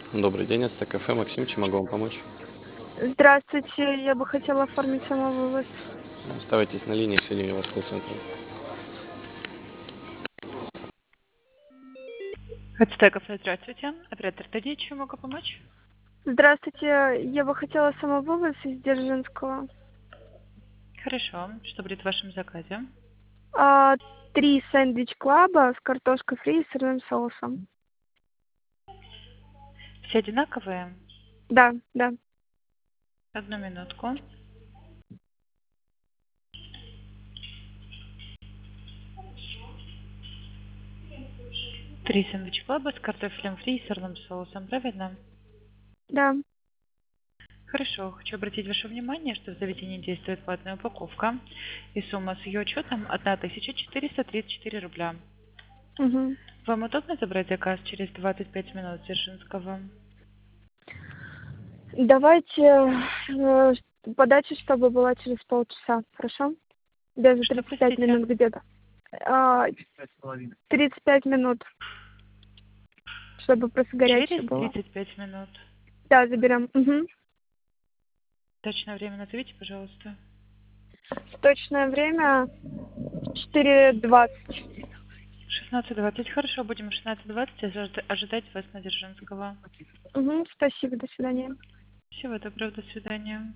Добрый день, это кафе Максим, чем могу вам помочь? Здравствуйте, я бы хотела оформить самовывоз. Оставайтесь на линии, соединю вас с колл-центром. Хацтеков, здравствуйте. Оператор Тади, чем могу помочь? Здравствуйте, я бы хотела самовывоз из Дзержинского. Хорошо. Что будет в вашем заказе? А, 3 сэндвич-клаба с картошкой фри и сырным соусом. Все одинаковые? Да, да. Одну минутку. 3 сэндвич клаба с картофелем фри и сырным соусом, правильно? Да. Хорошо. Хочу обратить ваше внимание, что в заведении действует платная упаковка, и сумма с ее учетом 1434 рубля. Угу. Вам удобно забрать заказ через 25 минут с Дзержинского? Давайте подача, чтобы была через полчаса, хорошо? Даже Что, 35 простите? минут где-то. А, 35 минут, чтобы просто горячее Через было. 35 минут. Да, заберем. Угу. Точное время назовите, пожалуйста. Точное время 4:20. 16:20. Хорошо, будем в 16:20 ожидать вас на Дзержинского. Угу, спасибо, до свидания. Всего доброго, до свидания.